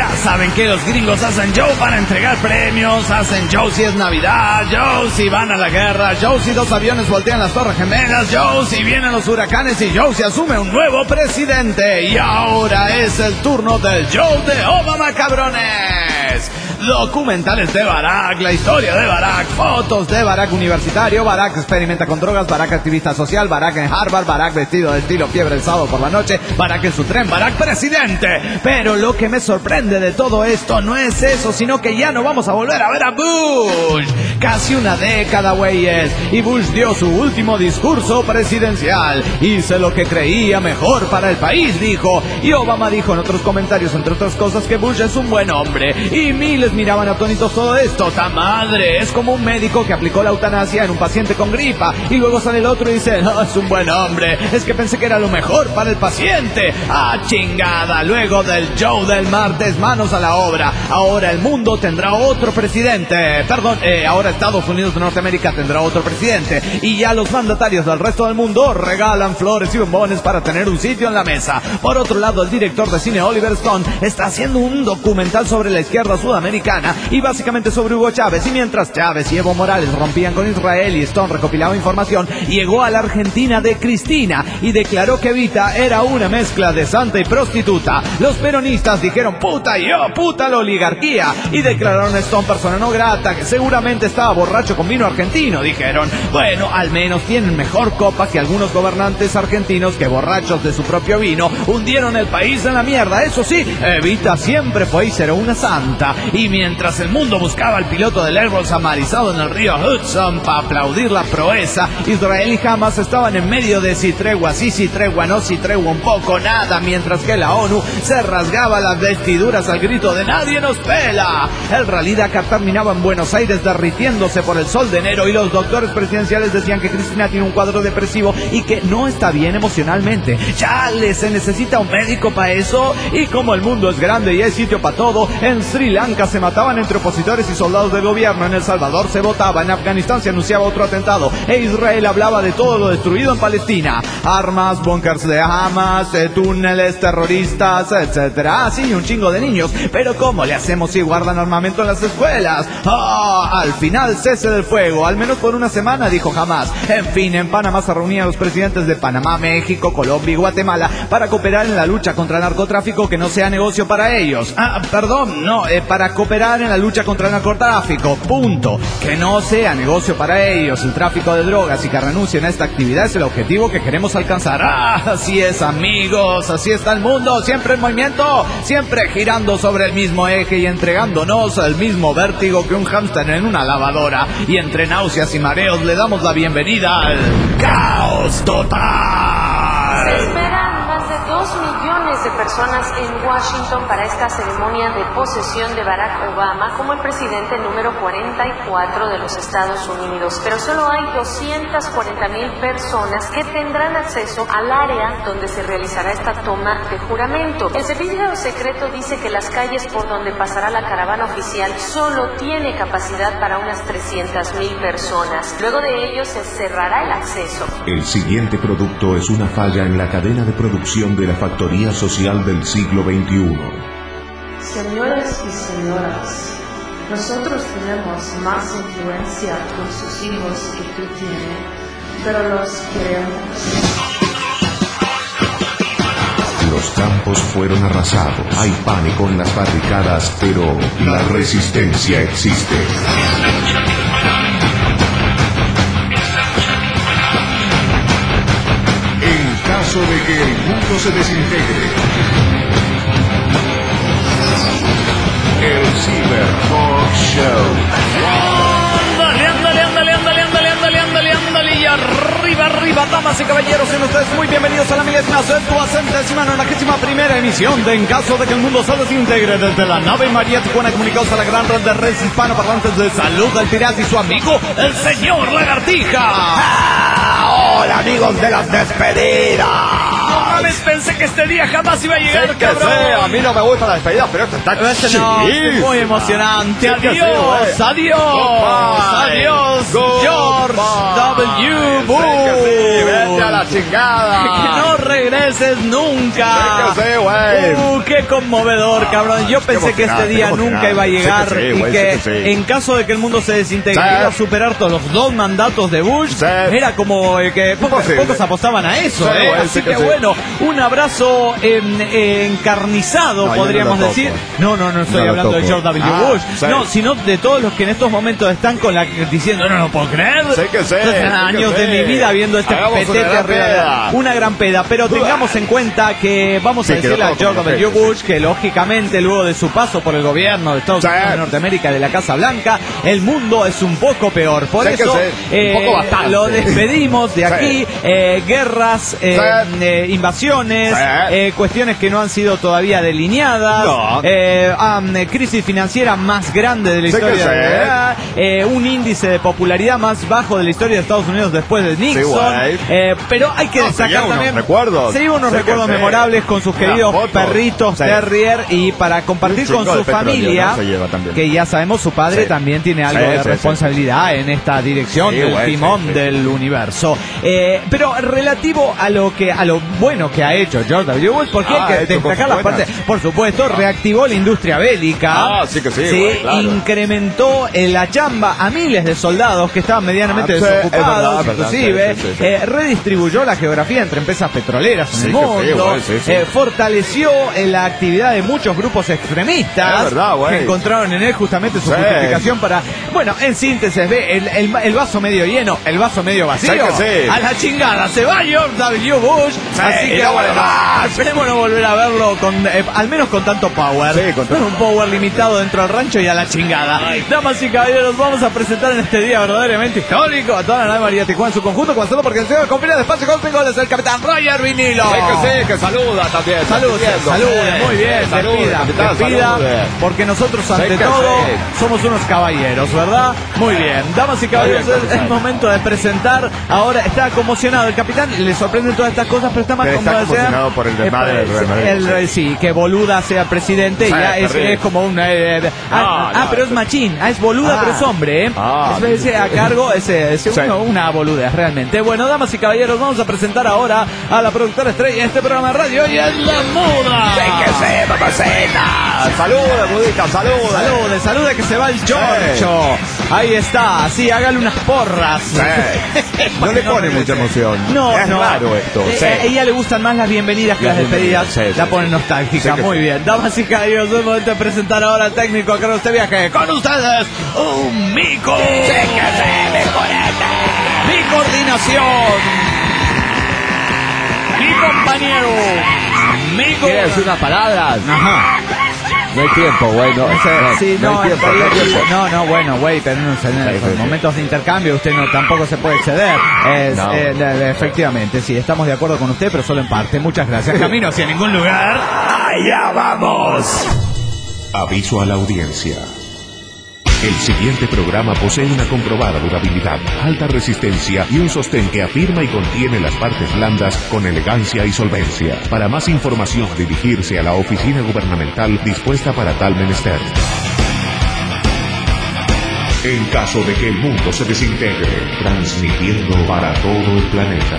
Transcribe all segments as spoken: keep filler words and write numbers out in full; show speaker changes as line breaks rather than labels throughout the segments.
saben que los gringos hacen show para entregar premios, hacen show si es Navidad, show si van a la guerra, show si dos aviones voltean las Torres Gemelas, show si vienen los huracanes y show si asume un nuevo presidente. Y ahora es el turno del show de Obama, cabrones. Documentales de Barack, la historia de Barack, fotos de Barack universitario, Barack experimenta con drogas, Barack activista social, Barack en Harvard, Barack vestido de estilo fiebre el sábado por la noche, Barack en su tren, Barack presidente. Pero lo que me sorprende de todo esto no es eso, sino que ya no vamos a volver a ver a Bush. Casi una década, güeyes, y Bush dio su último discurso presidencial. Hice lo que creía mejor para el país, dijo. Y Obama dijo en otros comentarios, entre otras cosas, que Bush es un buen hombre. Y miles miraban atónitos todo esto. ¡Ta madre! Es como un médico que aplicó la eutanasia en un paciente con gripa y luego sale el otro y dice, no, es un buen hombre, es que pensé que era lo mejor para el paciente. ¡Ah, chingada! Luego del show del martes, manos a la obra. Ahora el mundo tendrá otro presidente. Perdón, eh, ahora Estados Unidos de Norteamérica tendrá otro presidente. Y ya los mandatarios del resto del mundo regalan flores y bombones para tener un sitio en la mesa. Por otro lado, el director de cine Oliver Stone está haciendo un documental sobre la izquierda sudamericana y básicamente sobre Hugo Chávez. Y mientras Chávez y Evo Morales rompían con Israel y Stone recopilaba información, llegó a la Argentina de Cristina y declaró que Evita era una mezcla de santa y prostituta. Los peronistas dijeron puta yo, puta la oligarquía, y declararon a Stone persona no grata, que seguramente estaba borracho con vino argentino. Dijeron, bueno, al menos tienen mejor copa que algunos gobernantes argentinos que borrachos de su propio vino hundieron el país en la mierda. Eso sí, Evita siempre fue y será una santa. Y mientras el mundo buscaba al piloto del Airbus amarizado en el río Hudson para aplaudir la proeza, Israel y Hamas estaban en medio de si tregua sí, si tregua no, si tregua un poco, nada, mientras que la ONU se rasgaba las vestiduras al grito de nadie nos pela. El Rally Dakar terminaba en Buenos Aires derritiéndose por el sol de enero y los doctores presidenciales decían que Cristina tiene un cuadro depresivo y que no está bien emocionalmente. Chale, se necesita un médico para eso. Y como el mundo es grande y hay sitio para todo, en Sri Lanka se mataban entre opositores y soldados del gobierno, en El Salvador se votaba, en Afganistán se anunciaba otro atentado, e Israel hablaba de todo lo destruido en Palestina: armas, búnkers de Hamas, túneles, terroristas, etcétera. Ah, sí, un chingo de niños. Pero ¿cómo le hacemos si guardan armamento en las escuelas? Ah, al final cese del fuego, al menos por una semana, dijo Hamas. En fin, en Panamá se reunían los presidentes de Panamá, México, Colombia y Guatemala para cooperar en la lucha contra el narcotráfico que no sea negocio para ellos. Ah, perdón, no, eh, para cooperar en la lucha contra el narcotráfico, punto. Que no sea negocio para ellos el tráfico de drogas y que renuncien a esta actividad es el objetivo que queremos alcanzar. Ah, así es, amigos, así está el mundo, siempre en movimiento, siempre girando sobre el mismo eje y entregándonos el mismo vértigo que un hámster en una lavadora. Y entre náuseas y mareos le damos la bienvenida al caos total.
Se esperan más de dos millones de personas en Washington para esta ceremonia de posesión de Barack Obama como el presidente número cuarenta y cuatro de los Estados Unidos. Pero solo hay doscientas cuarenta mil personas que tendrán acceso al área donde se realizará esta toma de juramento. El servicio secreto dice que las calles por donde pasará la caravana oficial solo tiene capacidad para unas trescientas mil personas. Luego de ello se cerrará el acceso.
El siguiente producto es una falla en la cadena de producción de la factoría social del siglo veintiuno.
Señores y señoras, nosotros tenemos más influencia con sus hijos que tú tienes, pero los queremos.
Los campos fueron arrasados. Hay pánico en las barricadas, pero la resistencia existe. En caso de que el mundo se desintegre, el Ciber Talk Show.
Ándale, ándale, ándale, ándale, ándale, ándale, ándale, ándale, y arriba, arriba, damas y caballeros, sean ustedes muy bienvenidos a la milésima, centésima, nonagésima primera emisión de En caso de que el mundo se desintegre, desde la nave María Tijuana, comunicados a la gran red de redes hispanoparlantes de Salud al Pirata y su amigo, el señor Lagartija.
¡Ah! ¡Hola, amigos de las despedidas!
No mames, pensé que este día jamás iba a llegar,
sí, que
cabrón.
sé, a mí no me gusta la despedida, pero esto está
Este no, es muy emocionante.
Sí,
Adiós,
sí,
adiós,
Goodbye.
adiós,
Goodbye.
George W.
Sí,
Bush.
que sí, vete a la la chingada.
Que no regreses nunca.
Sí que sí, güey.
Uh, qué conmovedor, cabrón. Yo pensé que este día nunca iba a llegar
sí que sí,
y
güey,
que
sí que sí.
en caso de que el mundo se desintegre,
Sí.
iba a superar todos los dos mandatos de Bush.
Sí.
Era como eh, que pocos,
Imposible.
pocos apostaban a eso,
Sí,
¿eh?
güey,
Así
sí
que
que sí.
bueno, un abrazo en, eh, encarnizado,
No, yo
podríamos
no lo
decir.
toco.
No, no, no estoy
No lo
hablando de
toco.
George W.
Ah,
Bush.
sí.
No, sino de todos los que en estos momentos están con la diciendo, no, no puedo creer.
Sí que sí,
Entonces,
sí que
años
sí.
de mi vida viendo este
Hagamos una
petete
gran
arriba de-
peda.
Una gran peda. Pero tengamos en cuenta que vamos
Sí,
a
que
decirle
lo
a
toco
George
como
W.
jefe,
Bush que lógicamente luego de su paso por el gobierno de Estados
Sí.
Unidos de Norteamérica, de la Casa Blanca, el mundo es un poco peor. Por
Sí que
eso
sí,
eh,
un poco bastante.
lo despedimos de
Sí.
aquí. Eh, guerras, eh,
Sí.
eh, invasiones,
Sí.
eh, cuestiones que no han sido todavía delineadas,
No.
eh, um, eh, crisis financiera más grande de la
Sí que
historia
sí.
de la humanidad, eh, un índice de popularidad más bajo de la historia de Estados Unidos después de Nixon.
güey.
Eh, pero hay que
No,
destacar
serían unos
también
recuerdos.
se lleva unos
Sí que
recuerdos
sí.
memorables con sus
Una
queridos
foto.
perritos
Sí.
terrier y para compartir
Un chingo
con su
de petróleo,
familia,
¿no? Se lleva también.
que ya sabemos su padre
Sí.
también tiene algo
Sí,
de
sí,
responsabilidad en esta dirección
Sí,
del
güey,
timón
sí, sí.
del universo. Eh, pero relativo a lo que a lo bueno que ha hecho George W. Bush, porque
Ah,
hay que
ha hecho
destacar
cosas
las
buenas.
partes, por supuesto, reactivó la industria bélica.
Ah, sí que sí, güey, claro.
Incrementó eh, la chamba a miles de soldados que estaban medianamente
Ah, sí, es
desocupados,
verdad, es verdad,
inclusive
sí, sí, sí.
eh, redistribuyó la geografía entre empresas petroleras en
Sí
el
que sí,
mundo,
güey, sí, sí.
eh, fortaleció eh, la actividad de muchos grupos extremistas
Es verdad, güey.
que encontraron en él justamente su
Sí.
justificación para, bueno, en síntesis, ve el, el, el vaso medio lleno, el vaso medio vacío.
Sí que sí.
A la chingada, se va George W. Bush,
Sí,
así
y
que
no
bueno,
vuelve más.
esperemos no volver a verlo con, eh, al menos con tanto power.
Sí, con tanto-
un power limitado dentro del rancho y a la chingada. Damas y caballeros, vamos a presentar en este día verdaderamente histórico a toda la nave María Tijuana en su conjunto, comenzando porque el señor confía de espacio con goles, el capitán Roger Vinilo.
Sí que sí, que saluda también.
Saludos,
Entiendo.
saludos,
Sí,
muy bien,
salude,
despida,
capitán,
despida,
salude.
porque nosotros ante
Sí que
todo
sí.
somos unos caballeros, ¿verdad? Muy bien, damas y caballeros,
Muy bien,
es el
capitán.
momento de presentar, ahora está conmocionado el capitán, le sorprenden todas estas cosas, pero está más
Pero está
conmocionado
conmocionado por el desmadre del Real Madrid,
el-
sí.
sí, que Boluda sea presidente,
Sí,
ya es,
terrible.
es como un... eh, ah,
No,
ah,
no,
pero es
sí.
machín, ah, es Boluda,
Ah.
pero es hombre, ¿eh?
Ah,
es ese a cargo, ese, ese
Sí.
uno- una boludez, realmente. Bueno, damas y caballeros, vamos a presentar ahora a la productora estrella de este programa de radio y es la muda.
Sí que sí, mamacita. Saluda, budita, saluda.
Salude, salude que se va el chorcho. Ahí está, sí, hágale unas porras.
Sí. No le pone mucha emoción.
No,
Es
no.
raro esto.
Eh,
Sí.
A ella le gustan más las bienvenidas que las,
Las
despedidas.
bienvenidas, sí,
la
sí,
pone
sí.
nostálgica,
Sí que
muy
sí.
bien. Damas y caballeros, es el momento de presentar ahora al técnico a cargo de este viaje. Con ustedes, un mico.
Sí que sí, mi corete.
Mi coordinación. Mi compañero. Mi co-
¿Quieres decir unas palabras?
Ajá.
No hay tiempo, güey. No,
Sí,
no,
no,
hay tiempo, no hay tiempo.
no, no, bueno, güey, pero en, en- en
Sí, sí, sí.
momentos de intercambio usted no tampoco se puede exceder. Es,
No.
eh, de- de- efectivamente, sí, estamos de acuerdo con usted, pero solo en parte. Muchas gracias. Camino hacia ningún lugar.
¡Allá vamos!
Aviso a la audiencia. El siguiente programa posee una comprobada durabilidad, alta resistencia y un sostén que afirma y contiene las partes blandas con elegancia y solvencia. Para más información, dirigirse a la oficina gubernamental dispuesta para tal menester. En caso de que el mundo se desintegre, transmitiendo para todo el planeta.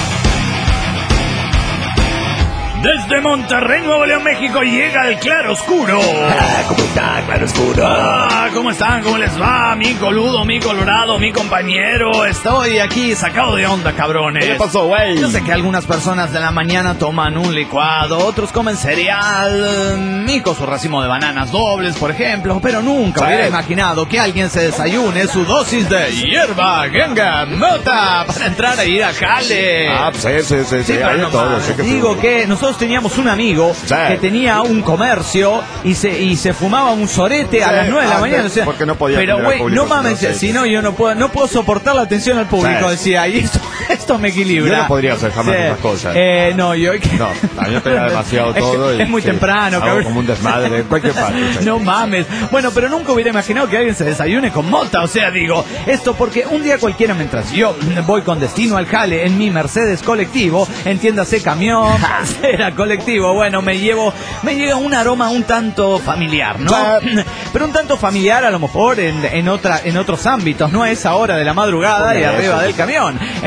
Desde Monterrey, Nuevo León, México, llega el Claro Oscuro.
¿Cómo está, Claro Oscuro?
Ah, ¿cómo están? ¿Cómo les va? Mi coludo, mi colorado, mi compañero. Estoy aquí sacado de onda, cabrones.
¿Qué le pasó, güey?
Yo sé que algunas personas de la mañana toman un licuado, otros comen cereal, mi con su racimo de bananas dobles, por ejemplo, pero nunca
Sí.
hubiera imaginado que alguien se desayune su dosis de hierba, genga, mota, para entrar a ir a jale.
Ah, sí, sí, sí, sí,
Sí,
hay
pero
de
no
todo.
mames.
Sí que sí.
Digo que nosotros teníamos un amigo
Sí.
que tenía un comercio y se y se fumaba un sorete a
Sí,
las nueve de la
ah,
mañana.
sí,
O sea,
porque no podía
pero
atender al
güey,
público,
no mames,
si no, sí,
si
sí.
no yo no puedo no puedo soportar la atención al público,
Sí.
decía, y esto, esto me equilibra.
Yo no podría hacer jamás esas cosas.
Eh, no, yo
No, a mí me pega demasiado
Es-
todo. y
Es muy
sí,
temprano,
hago
cabrón.
como un desmadre en cualquier parte. sí.
No mames. Bueno, pero nunca hubiera imaginado que alguien se desayune con mota. O sea, digo, esto porque un día cualquiera, mientras yo voy con destino al jale en mi Mercedes colectivo, entiéndase camión, era colectivo, bueno, me llevo, me llega un aroma un tanto familiar, ¿no? Pero un tanto familiar a lo mejor en, en otra, en otros ámbitos, no a esa hora de la madrugada y
Eso,
arriba
sí.
del camión. Empecé a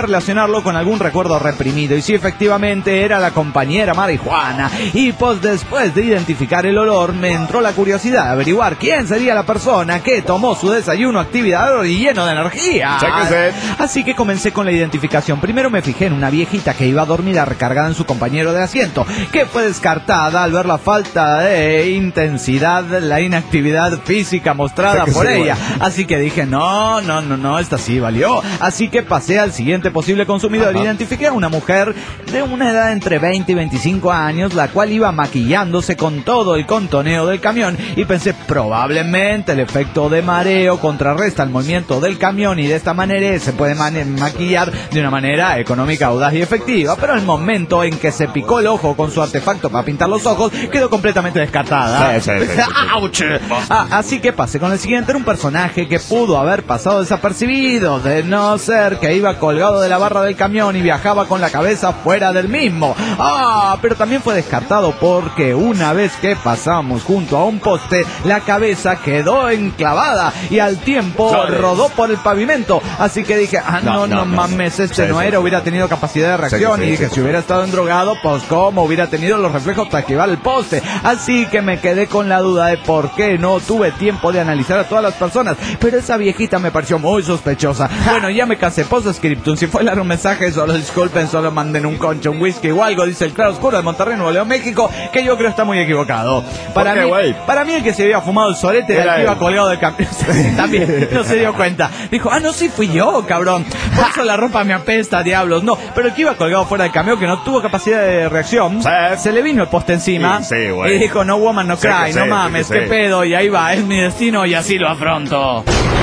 relacionarlo con algún recuerdo reprimido. Y sí, efectivamente, era la compañera marihuana. Y pues después de identificar el olor, me entró la curiosidad de averiguar quién sería la persona que tomó su desayuno activador y lleno de energía. Así que comencé con la identificación. Primero me fijé en una viejita que iba dormida recargada en su compañero de asiento, que fue descartada al ver la falta de intensidad, la inactividad física mostrada por ella. Así que dije, no, no, no, no, esta sí valió. Así que pasé al siguiente posible consumidor. Ajá. Identifiqué a una mujer de una edad entre veinte y veinticinco años, la cual iba maquillándose con todo el contoneo del camión, y pensé, probablemente el efecto de mareo contrarresta el movimiento del camión y de esta manera se puede maquillar de una manera económica, audaz y efectiva. Pero el momento en que se picó el ojo con su artefacto para pintar los ojos, quedó completamente descartada. Sí, sí, sí, sí. Ah, así que pasé con el siguiente. Era un personaje que pudo haber pasado desapercibido, de no ser que iba colgado de la barra del camión y viajaba con la cabeza fuera del mismo. Ah, pero también fue descartado porque una vez que pasamos junto a un poste, la cabeza quedó enclavada y al tiempo Sorry. rodó por el pavimento. Así que dije, ah, no, no, no, no mames, este sí, no sí, era, sí. hubiera tenido capacidad de reacción. Sí, sí, y dije, sí, si hubiera estado endrogado, pues cómo hubiera tenido los reflejos para esquivar el poste. Así que me quedé con la duda de por qué no tuve tiempo de analizar a todas las personas. Pero esa viejita me pareció muy sospechosa. Bueno, ya me cansé. Post-scriptum. Si fue largo un mensaje, solo disculpen, solo manden un concho, un whisky o algo. Dice el Claro Oscuro de Monterrey, Nuevo León, México, que yo creo está muy equivocado. Para mí, para mí el que se había fumado el sorete era el que iba colgado del camión. También no se dio cuenta. Dijo, ah, no, sí fui yo, cabrón. Por eso la ropa me apesta, diablos. No, pero el que iba colgado fuera del camión, que no tuvo capacidad de reacción, sí. se le vino el poste encima. Sí, sí, y dijo, no woman, no cry, sí, no sí, mames, sí, qué sí. pedo. Y ahí va, es mi destino y así lo afronto.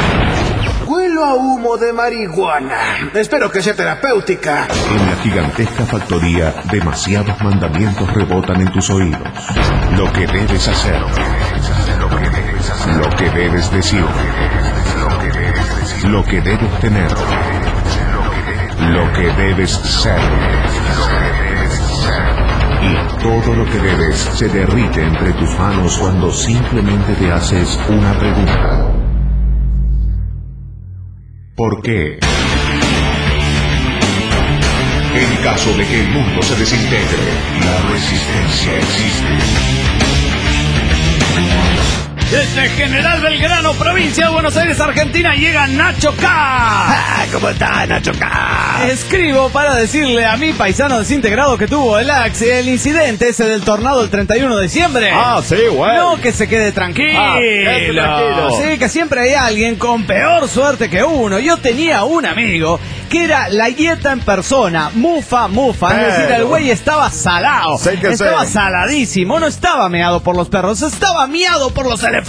Huelo a humo de marihuana. Espero que sea terapéutica.
En la gigantesca factoría, demasiados mandamientos rebotan en tus oídos. Lo que debes hacer, lo que debes decir, lo que debes tener, lo que debes ser. Y todo lo que debes se derrite entre tus manos cuando simplemente te haces una pregunta. ¿Por qué? En caso de que el mundo se desintegre, la resistencia existe.
Desde General Belgrano, provincia de Buenos Aires, Argentina, llega Nacho K.
Ah, ¿cómo está, Nacho K?
Escribo para decirle a mi paisano desintegrado que tuvo el Axe, el incidente ese del tornado el treinta y uno de diciembre.
Ah, sí, güey.
No, que se quede tranquilo. Ah, quédate tranquilo. Sí, que siempre hay alguien con peor suerte que uno. Yo tenía un amigo que era la Yeta en persona, mufa, mufa. Pero es decir, el güey estaba salado.
Sí que
estaba
sí.
saladísimo. No estaba meado por los perros, estaba miado por los elefantes.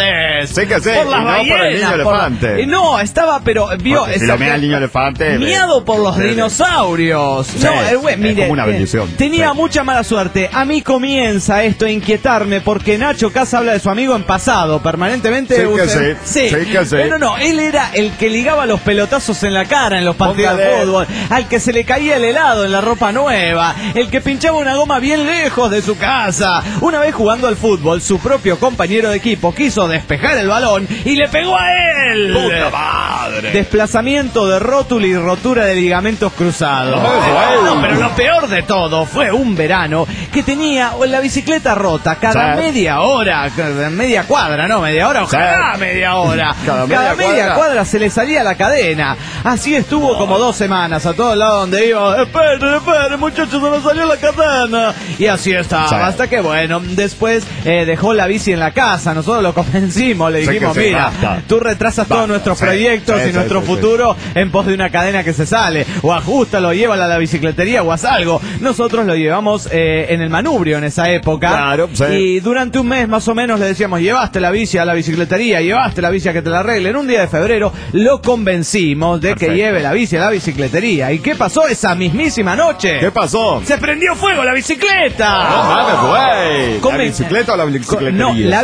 Sí que sí.
Por las
y no
ballenas,
por el niño
por
elefante.
La... No, estaba, pero vio.
Si lo mea el niño elefante.
Miado por los sí, dinosaurios. Sí, no, el güey, mire.
Es como una bendición.
Tenía
sí.
mucha mala suerte. A mí comienza esto a inquietarme porque Nacho Casa habla de su amigo en pasado, permanentemente.
Sí que
usted...
sí.
sí.
Sí que sí.
Pero no, él era el que ligaba los pelotazos en la cara en los partidos Póngale. de fútbol, al que se le caía el helado en la ropa nueva, el que pinchaba una goma bien lejos de su casa. Una vez jugando al fútbol, su propio compañero de equipo quiso despejar el balón y le pegó a él.
¡Puta madre!
Desplazamiento de rótula y rotura de ligamentos cruzados. No, no, pero lo peor de todo fue un verano que tenía la bicicleta rota cada ¿sabes? media hora, cada media cuadra, no media hora, ojalá media hora. Cada, media, cada media cuadra. cuadra se le salía la cadena. Así estuvo como dos semanas a todos lados donde iba. Esperen, esperen, muchachos, se me salió la cadena. Y así estaba, ¿sabes? Hasta que bueno, después eh, dejó la bici en la casa. Nosotros lo convencimos, le dijimos, sí, mira, basta. tú retrasas basta. todos nuestros sí, proyectos sí, y sí, nuestro sí, futuro sí. en pos de una cadena que se sale. O ajústalo, llévala a la bicicletería o haz algo. Nosotros lo llevamos eh, en el manubrio en esa época.
Claro, sí.
Y durante un mes más o menos le decíamos, llevaste la bici a la bicicletería, llevaste la bici a que te la arreglen. Un día de febrero lo convencimos de Perfecto. que lleve la bici a la bicicletería. ¿Y qué pasó esa mismísima noche?
¿Qué pasó?
¡Se prendió fuego la bicicleta!
No mames, güey. ¿La bicicleta o la bicicletería?
No, la bicicleta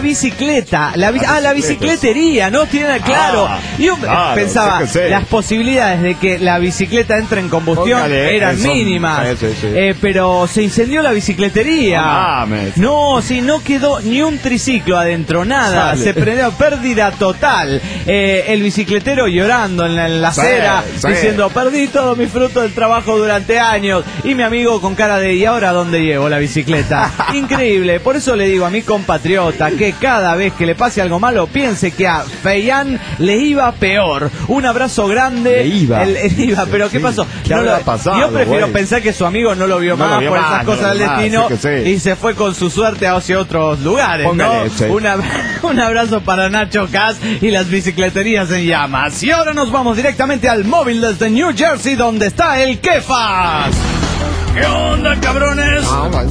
bicicleta, la bi- ah, la bicicletería, ¿no? Tiene, claro.
Ah,
Yo
claro,
pensaba,
sí que sí.
las posibilidades de que la bicicleta entre en combustión
Póngale,
eran
eso.
mínimas.
Sí, sí, sí.
Eh, pero se incendió la bicicletería.
No mames.
No, sí, no quedó ni un triciclo adentro, nada.
Sale.
Se prendió, pérdida total. Eh, el bicicletero llorando en la, en la
Sí,
acera,
sí.
diciendo, perdí todo mi fruto del trabajo durante años. Y mi amigo con cara de, ¿y ahora dónde llevo la bicicleta? Increíble. Por eso le digo a mi compatriota que cada vez que le pase algo malo, piense que a Feyan le iba peor. Un abrazo grande.
Le iba.
El- el iba, pero ¿qué
Sí.
pasó?
¿Qué
No
habrá
lo-
pasado,
yo prefiero
güey?
pensar que su amigo no lo vio
No lo
más
vio
por
más,
esas
no lo
cosas del
vio más,
destino
sí que sí.
y se fue con su suerte hacia otros lugares,
Póngale,
¿no?
sí.
Una- un abrazo para Nacho Cas y las bicicleterías en llamas. Y ahora nos vamos directamente al móvil desde New Jersey, donde está el Kefas. ¿Qué onda, cabrones?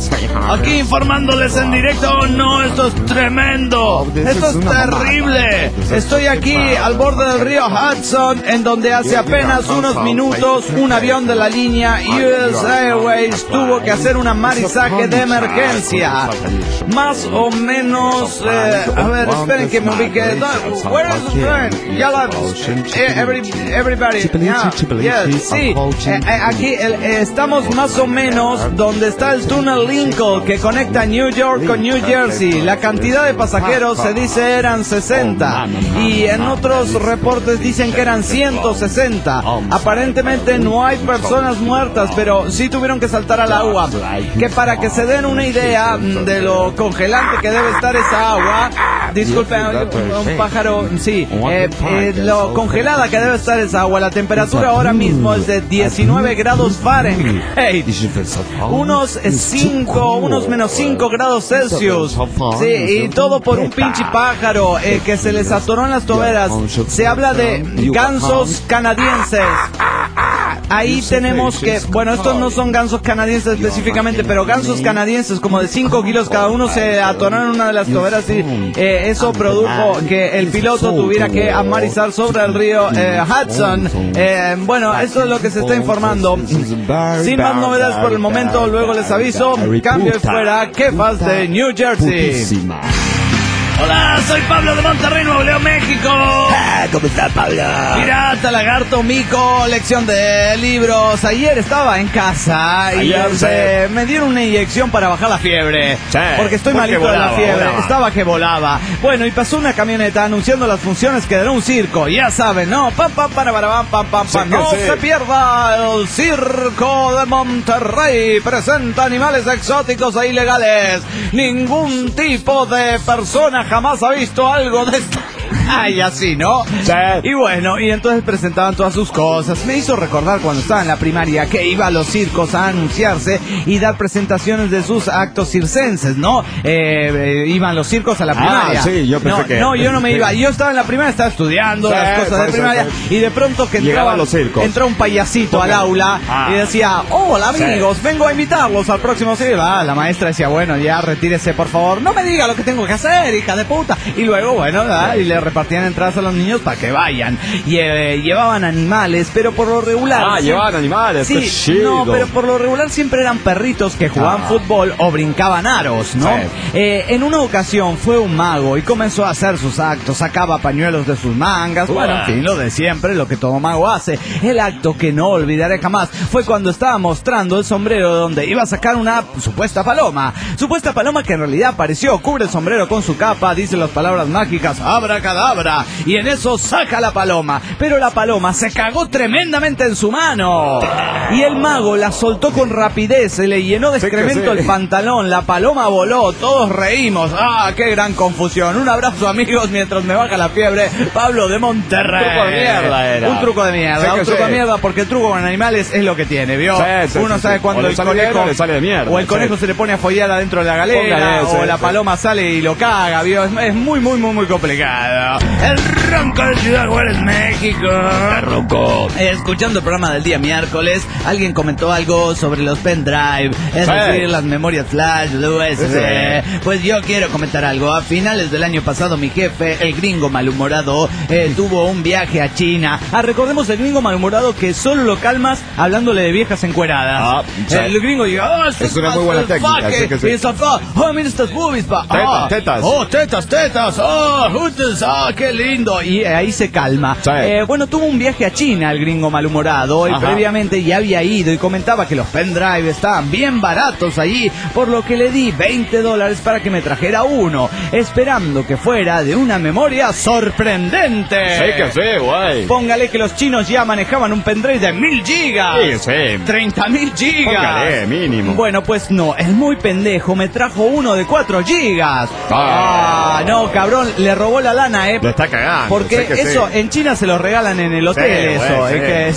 Aquí informándoles en directo. No, esto es tremendo. Esto es terrible. Estoy aquí al borde del río Hudson, en donde hace apenas unos minutos un avión de la línea U S Airways tuvo que hacer un amarizaje de emergencia. Más o menos, eh, a ver, esperen que me ubique. Where is the train? Ya la, eh, every, everybody. Yeah, yeah, sí. Eh, eh, aquí el- eh, estamos más o menos donde está el túnel Lincoln que conecta New York con New Jersey. La cantidad de pasajeros se dice eran sesenta y en otros reportes dicen que eran ciento sesenta. Aparentemente no hay personas muertas, pero sí tuvieron que saltar al agua. Que para que se den una idea mm, de lo congelante que debe estar esa agua, disculpen, un pájaro, sí, eh, eh, lo congelada que debe estar esa agua, la temperatura ahora mismo es de diecinueve grados Fahrenheit. Unos cinco, unos menos cinco grados Celsius. Sí, y todo por un pinche pájaro eh, que se les atoró en las toberas. Se habla de gansos canadienses. Ahí tenemos que, bueno, estos no son gansos canadienses específicamente, pero gansos canadienses como de cinco kilos cada uno se atoraron en una de las toberas y eh, eso produjo que el piloto tuviera que amarizar sobre el río eh, Hudson. Eh, bueno, eso es lo que se está informando. Sin más novedades por el momento, luego les aviso. Cambio y fuera, Kefas de New Jersey. Hola, soy Pablo de Monterrey, Nuevo León, México.
¿Cómo está, Pablo?
Pirata, lagarto, mico, lección de libros. Ayer estaba en casa y
Ayer,
este, me dieron una inyección para bajar la fiebre.
Sí,
Porque estoy
porque
malito de la
volaba,
fiebre.
volaba.
Estaba que volaba. Bueno, y pasó una camioneta anunciando las funciones que dará un circo. Ya saben, ¿no? Pam, pam, para, para, pam, pam, pam,
Sí
pam.
que
No
sí.
se pierda el Circo de Monterrey. Presenta animales exóticos e ilegales. Ningún tipo de persona jamás ha visto algo de esto. Ay, así, ¿no?
Sí.
Y bueno, y entonces presentaban todas sus cosas. Me hizo recordar cuando estaba en la primaria que iba a los circos a anunciarse y dar presentaciones de sus actos circenses, ¿no? Eh, eh, iban los circos a la primaria.
Ah, sí, yo pensé
no,
que-
No, yo no me iba. Yo estaba en la primaria, estaba estudiando
Sí,
las cosas de
sí,
primaria
sí,
y de pronto que
Llegaban
entraba,
los circos.
entró un payasito al
Ok.
aula
Ah.
y decía, hola
Sí.
amigos, vengo a invitarlos al próximo circo. Ah, la maestra decía, bueno, ya retírese por favor, no me diga lo que tengo que hacer, hija de puta. Y luego, bueno, ¿verdad? Y le repartían entradas a los niños para que vayan. Y eh, llevaban animales, pero por lo regular...
Ah,
siempre-
llevaban animales, qué
Sí,
chido.
no, pero por lo regular siempre eran perritos que jugaban
Ah.
fútbol o brincaban aros, ¿no?
Sí.
Eh, en una ocasión fue un mago y comenzó a hacer sus actos, sacaba pañuelos de sus mangas, bueno, en
Uah.
fin, lo de siempre, lo que todo mago hace. El acto que no olvidaré jamás fue cuando estaba mostrando el sombrero donde iba a sacar una supuesta paloma. Supuesta paloma que en realidad apareció, cubre el sombrero con su capa, dice las palabras mágicas, abracadabra, y en eso saca la paloma. Pero la paloma se cagó tremendamente en su mano. Y el mago la soltó con rapidez, se le llenó de
Sí que
excremento
sí.
el pantalón, la paloma voló, todos reímos. ¡Ah, qué gran confusión! Un abrazo, amigos, mientras me baja la fiebre. Pablo de Monterrey.
Un truco de mierda era.
Un truco de mierda,
Sí que
un truco
sí.
de mierda, porque el truco con animales es lo que tiene, ¿vio?
Sí, sí,
Uno
sí,
sabe
sí.
cuando
O le
el
sale bien
conejo...
o le sale de mierda,
o el conejo
sí.
se le pone a follar adentro de la galera,
Póngale,
o
sí,
la
sí.
paloma sale y lo caga, ¿vio? Es, es muy, muy, muy, muy complicado. El Ronco de Ciudad Juárez, México.
Ronco.
Eh, escuchando el programa del día miércoles, alguien comentó algo sobre los pendrive, es
Sí.
decir, las memorias flash, U S B.
Sí.
Pues yo quiero comentar algo. A finales del año pasado, mi jefe, el gringo malhumorado, eh, tuvo un viaje a China. Ah, recordemos el gringo malhumorado que solo lo calmas hablándole de viejas encueradas.
Ah, sí.
El gringo llega, oh,
Es una muy buena técnica, sí que sí.
Y sofá, oh, mira estas boobies, pa.
Tetas,
Ah,
tetas.
Oh, tetas, tetas. Oh, jutas, ah, qué lindo. Y eh, ahí se calma.
Sí.
Eh, bueno, tuvo un viaje a China el gringo malhumorado y
Ajá.
previamente ya había ido y comentaba que los pendrive estaban bien baratos allí, por lo que le di veinte dólares para que me trajera uno, esperando que fuera de una memoria sorprendente.
Sí que sí, güey.
Póngale que los chinos ya manejaban un pendrive de mil gigas.
Sí, sí.
treinta mil gigas.
Póngale, mínimo.
Bueno, pues no, el muy pendejo me trajo uno de cuatro gigas.
Ah.
Ah, no, cabrón, le robó la lana, eh.
Lo está cagando.
Porque
sé que
eso,
sí.
en China se lo regalan en el hotel,
Sí,
eso.
güey,
es
sí.
que es-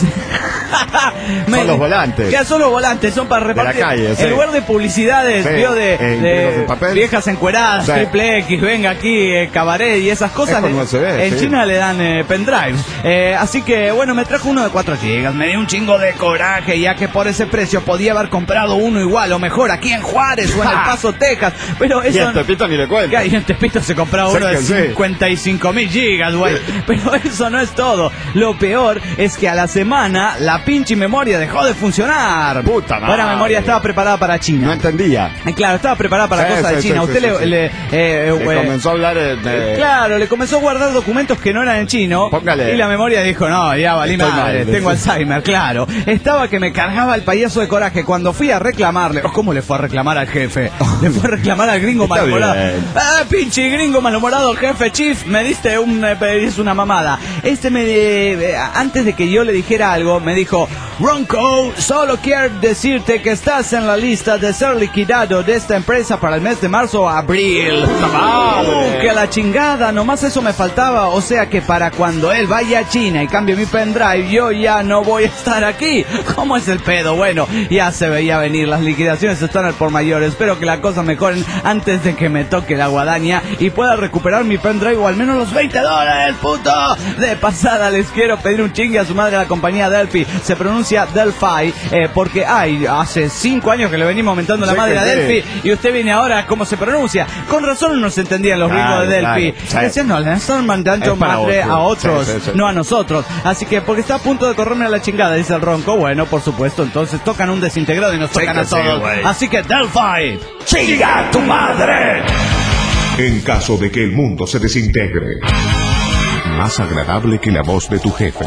Me-
Son los volantes.
Que son los volantes, son para repartir.
la calle, sí.
En lugar de publicidades,
Sí,
vio de,
eh,
de
impresos en papel.
viejas encueradas,
Sí.
triple X, venga aquí, eh, cabaret y esas cosas.
Es como
le-
se ve,
en
sí.
China le dan eh, pendrives. Eh, así que, bueno, me trajo uno de cuatro gigas. Me dio un chingo de coraje, ya que por ese precio podía haber comprado uno igual o mejor aquí en Juárez o en El Paso, Texas. Pero
Y
eso.
en Tepito ni le cuento.
Que ahí en Tepito se compraba
Sé
uno de
que sí.
cincuenta y cinco mil gigas, güey. Pero eso no es todo. Lo peor es que a la semana la pinche memoria dejó de funcionar.
Puta madre.
La memoria estaba preparada para
No
China.
entendía.
Eh, Claro, estaba preparada para
Sí,
cosas de
sí,
China.
sí,
Usted
sí,
le,
sí.
le- eh, eh,
Le
eh,
comenzó a hablar eh, de...
Claro, le comenzó a guardar documentos que no eran en chino.
Póngale.
Y la memoria dijo, no, ya valí
Estoy
madre,
mal,
tengo
sí.
Alzheimer, claro. Estaba que me cargaba el payaso de coraje cuando fui a reclamarle. Oh, ¿cómo le fue a reclamar al jefe? Le fue a reclamar al gringo
Está
malhumorado.
bien.
Ah, pinche gringo malhumorado, jefe, chief, me diste un, eh, me diste una mamada. Este me, eh, antes de que yo le dijera algo, me dijo, Ronco, solo quiero decirte que estás en la lista de ser liquidado de esta empresa para el mes de marzo o abril. Uh, que la chingada, nomás eso me faltaba. O sea que para cuando él vaya a China y cambie mi pendrive, yo ya no voy a estar aquí. ¿Cómo es el pedo? Bueno, ya se veía venir, las liquidaciones están al por mayor. Espero que las cosas mejoren antes de que me toque la guadaña y pueda recuperar mi pendrive o al menos los veinte dólares, puto. De pasada les quiero pedir un chingue a su madre a la compañía Delphi. Se pronuncia Delphi eh, porque ay, hace cinco años que le venimos aumentando la
Sí,
madre
que
a
sí.
Delphi y usted viene ahora cómo se pronuncia. Con razón no se entendían los
Claro,
gringos de Delphi.
claro, sí.
Decían, no, le están mandando
Es para
madre
otros.
a otros,
Sí, sí, sí.
no a nosotros. Así que porque está a punto de correrme a la chingada, dice el Ronco. Bueno, por supuesto, entonces tocan un desintegrado y nos
Sí
tocan
que
a
sí,
todos.
güey.
Así que Delphi, chinga tu madre.
En caso de que el mundo se desintegre, más agradable que la voz de tu jefe.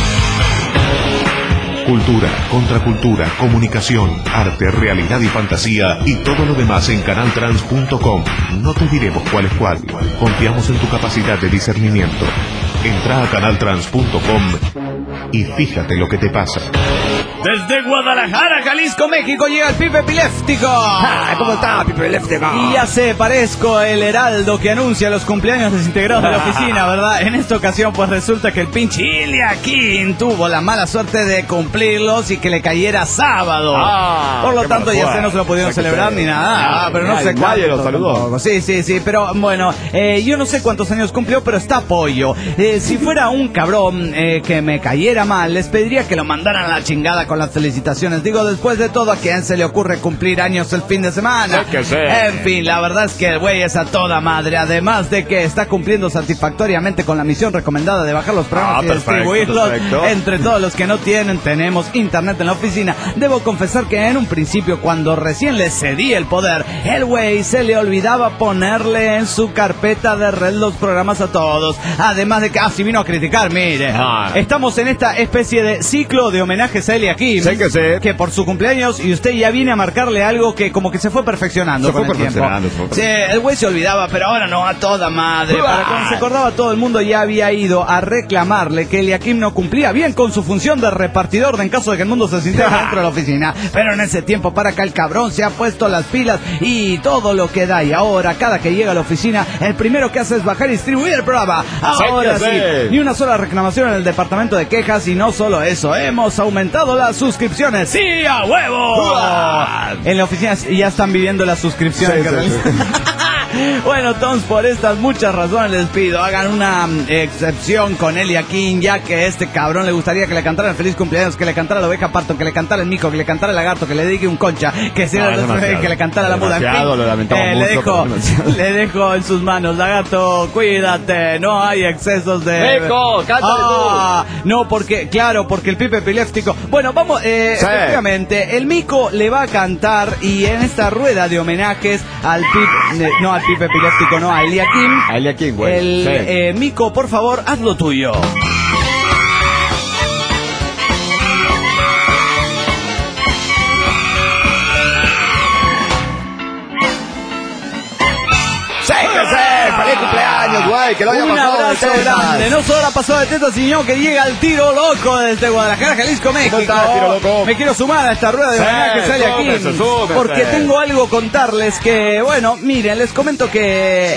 Cultura, contracultura, comunicación, arte, realidad y fantasía y todo lo demás en canal trans punto com. No te diremos cuál es cuál. Confiamos en tu capacidad de discernimiento. Entra a canal trans punto com y fíjate lo que te pasa.
Desde Guadalajara, Jalisco, México, llega el Pipe Epiléptico.
Ah, ¿cómo está, Pipe Epiléptico?
Y ya sé, parezco el heraldo que anuncia los cumpleaños desintegrados de la oficina, ¿verdad? En esta ocasión, pues resulta que el pinche Ilya King tuvo la mala suerte de cumplirlos y que le cayera sábado.
Ah,
Por lo
qué
tanto,
mala
ya sé,
suerte.
no se lo pudieron
O sea que
celebrar
se-
ni nada. Ah, pero no
nadie-
sé cuánto.
nadie lo saludó.
tampoco. Sí, sí, sí, pero bueno, eh, yo no sé cuántos años cumplió, pero está pollo. Eh, si fuera un cabrón eh, que me cayera mal, les pediría que lo mandaran a la chingada con las felicitaciones. Digo, después de todo, ¿a quién se le ocurre cumplir años el fin de semana?
Sí que sí.
En fin, la verdad es que el güey es a toda madre. Además de que está cumpliendo satisfactoriamente con la misión recomendada de bajar los programas
Ah,
y
perfecto,
distribuirlos
perfecto.
entre todos los que no tienen. Tenemos internet en la oficina. Debo confesar que en un principio, cuando recién le cedí el poder, el güey se le olvidaba ponerle en su carpeta de red los programas a todos. Además de que, ah, si vino a criticar, mire.
Ah.
Estamos en esta especie de ciclo de homenajes a Elia Kim.
Sé que sé.
Que por su cumpleaños y usted ya viene a marcarle algo que como que se fue perfeccionando
Se
con
fue
el tiempo.
perfeccionando, se fue
Sí, el güey se olvidaba, pero ahora no, a toda madre.
Uah.
Para cuando se acordaba todo el mundo ya había ido a reclamarle que Eliakim no cumplía bien con su función de repartidor de en caso de que el mundo se sintiera dentro de la oficina. Pero en ese tiempo para acá el cabrón se ha puesto las pilas y todo lo que da. Y ahora cada que llega a la oficina, el primero que hace es bajar y distribuir el programa. Ahora
Sí
sí,
que sí.
ni una sola reclamación en el departamento de quejas y no solo eso, hemos aumentado las suscripciones. ¡Sí, a huevo!
Uah.
En la oficina ya están viviendo las suscripciones
Sí,
que
sí,
realizan.
sí.
Bueno, entonces por estas muchas razones les pido, hagan una um, excepción con Eliakim, ya que a este cabrón le gustaría que le cantara el feliz cumpleaños, que le cantara la oveja Parton, que le cantara el mico, que le cantara el lagarto, que le dedique un concha, que, sea no, el, que le cantara la muda.
Lo lamentamos
eh,
mucho,
le, dejo, le dejo en sus manos, lagarto, cuídate, no hay excesos de...
Mico, cántale
ah, tú. No, porque, claro, porque el pipe epiléptico... Bueno, vamos, eh, sí. efectivamente, el mico le va a cantar y en esta rueda de homenajes al pipe, eh, no al pipe epiléptico, no, a Eliakim.
A Eliakim, güey.
El
sí.
eh, mico, por favor, haz lo tuyo.
¡Feliz cumpleaños, güey! ¡Que lo haya
un
pasado
abrazo
de
grande! No solo ha pasado de tetas, sino que llega el tiro loco desde Guadalajara, Jalisco, México.
Está, tiro loco?
Me quiero sumar a esta rueda de homenaje que sale aquí. Porque tengo algo a contarles que, bueno, miren, les comento que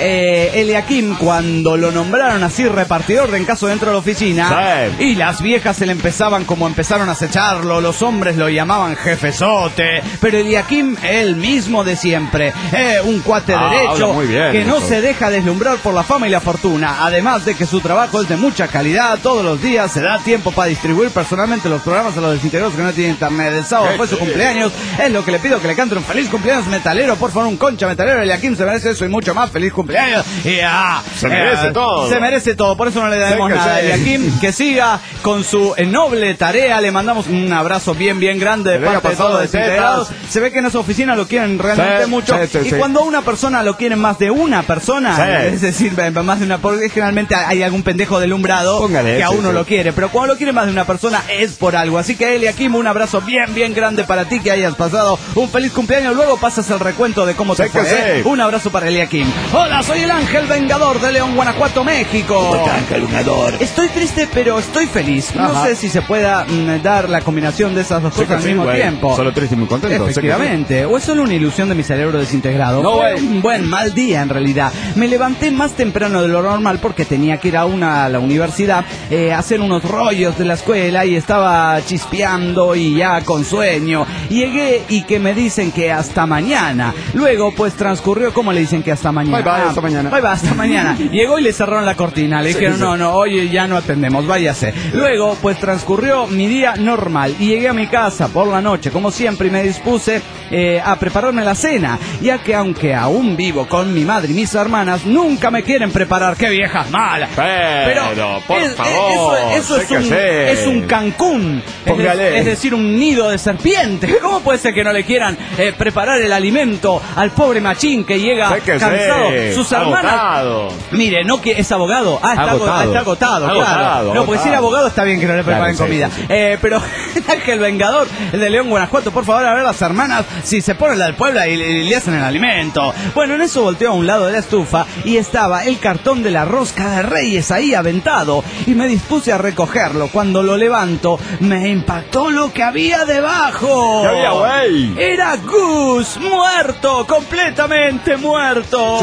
eh, Eliakim, cuando lo nombraron así repartidor de encaso dentro de la oficina, sí. y las viejas se le empezaban como empezaron a acecharlo, los hombres lo llamaban jefezote, pero Eliakim, él mismo de siempre, eh, un cuate
ah,
derecho,
muy bien,
que no
eso.
se deja deslumbrar por la fama y la fortuna, además de que su trabajo es de mucha calidad, todos los días se da tiempo para distribuir personalmente los programas a los desintegrados que no tienen internet. El sábado fue su cumpleaños, es lo que le pido, que le cante un feliz cumpleaños metalero, por favor, un concha metalero. Eliakim se merece eso y mucho más. Feliz cumpleaños y ah,
se merece eh, todo,
se merece todo, por eso no le damos sí, nada a Eliakim, que siga con su noble tarea. Le mandamos un abrazo bien bien grande de
se
parte de todos los desintegrados. Se ve que en esa oficina lo quieren realmente sí, mucho sí, sí, y sí. cuando a una persona lo quieren más de una persona, sí. es decir, más de una, porque generalmente hay algún pendejo delumbrado Póngale, que a uno sí, lo quiere, pero cuando lo quiere más de una persona es por algo. Así que Eliakim, un abrazo bien bien grande para ti, que hayas pasado un feliz cumpleaños. Luego pasas el recuento de cómo te fue, ¿eh? Un abrazo para Eliakim. Hola, soy el Ángel Vengador de León, Guanajuato, México.
¿Cómo Ángel Vengador?
Estoy triste, pero estoy feliz. No Ajá. sé si se pueda mm, dar la combinación de esas dos cosas al sí, mismo wey. tiempo.
Solo triste y muy contento.
Efectivamente. O es solo una ilusión de mi cerebro desintegrado.
No,
fue un buen mal día en realidad. Me levanté más temprano de lo normal porque tenía que ir a una a la universidad eh, a hacer unos rollos de la escuela y estaba chispeando y ya con sueño. Llegué y que me dicen que hasta mañana. Luego pues transcurrió, ¿cómo le dicen que hasta mañana?
Bye bye, ah, hasta mañana.
Bye bye, hasta mañana. Llegó y le cerraron la cortina. Le dijeron, sí, sí. no, no, hoy ya no atendemos, váyase. Luego pues transcurrió mi día normal y llegué a mi casa por la noche, como siempre, y me dispuse eh, a prepararme la cena, ya que aunque aún vivo con mi madre y mis hermanas, nunca me quieren preparar. ¡Qué viejas malas!
Pero, Pero por
es,
favor,
eso, eso es, un, es un Cancún, es, de, es decir, un nido de serpientes. ¿Cómo puede ser que no le quieran eh, preparar el alimento al pobre machín que llega que cansado? Sé. Sus hermanas, agotado. Mire, no que es abogado, ah, está agotado, agotado, está agotado, agotado claro. Agotado. No, porque si era abogado está bien que no le preparen claro, comida. Sí, sí. Eh, pero Ángel Vengador, el de León, Guanajuato, por favor, a ver las hermanas si se ponen la del Puebla y, y, y le hacen el alimento. Bueno, en eso volteó a un lado de la estufa y estaba el cartón de la rosca de Reyes ahí aventado y me dispuse a recogerlo. Cuando lo levanto, me impactó lo que había debajo.
¿Qué había, güey?
Era Gus, muerto, completamente muerto.